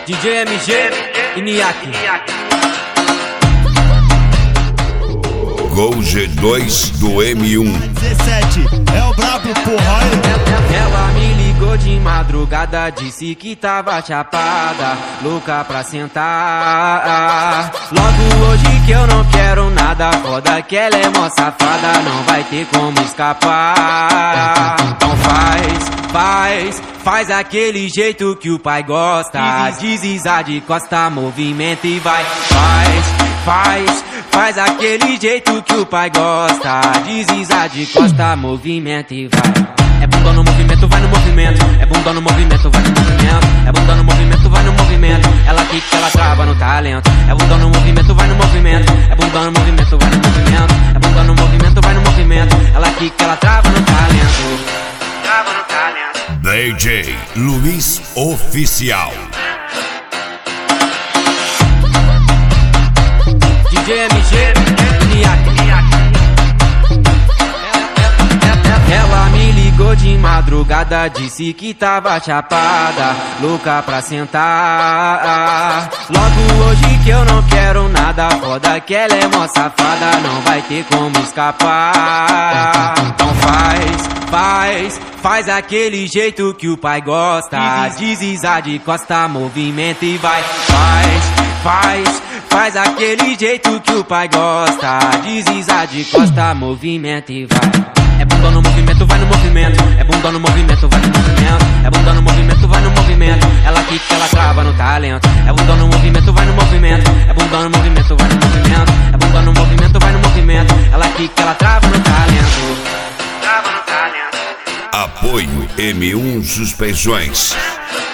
DJ MG e Niak. Gol G2 do M1. 17, é o brabo, porra. Ela me ligou de madrugada, disse que tava chapada, louca pra sentar. Logo hoje que eu não quero nada, foda que ela é mó safada, não vai ter como escapar. Então faz aquele jeito que o pai gosta. Desliza de costa, movimento e vai. Faz aquele jeito que o pai gosta. Desliza de costa, movimento e vai. É bunda no movimento, vai no movimento. É bunda no movimento, vai no movimento. É bunda no movimento, vai no movimento. Ela quica, ela trava no talento. É bunda no movimento, vai no movimento. É bunda no movimento, vai no movimento. É bunda no movimento, vai no movimento. Ela quica, ela trava no talento. Trava no talento. DJ Luiz Oficial. DJ MG, Niak. Ela me ligou de madrugada, disse que tava chapada, louca pra sentar. Logo hoje que eu não quero nada, foda que ela é mó safada, não vai ter como escapar. Então faz aquele jeito que o pai gosta. Desliza de costa, movimento e vai. Faz aquele jeito que o pai gosta. Desliza de costa, movimento e vai. É bunda no movimento, vai no movimento. É bunda no movimento, vai no movimento. É bunda no movimento, vai no movimento. Ela quica, ela trava no talento. É bunda no movimento, vai no movimento. É bunda no movimento, vai no movimento. É bunda no movimento, vai no movimento. Ela quica, ela trava no talento. Trava no talento. Apoio M1 Suspensões.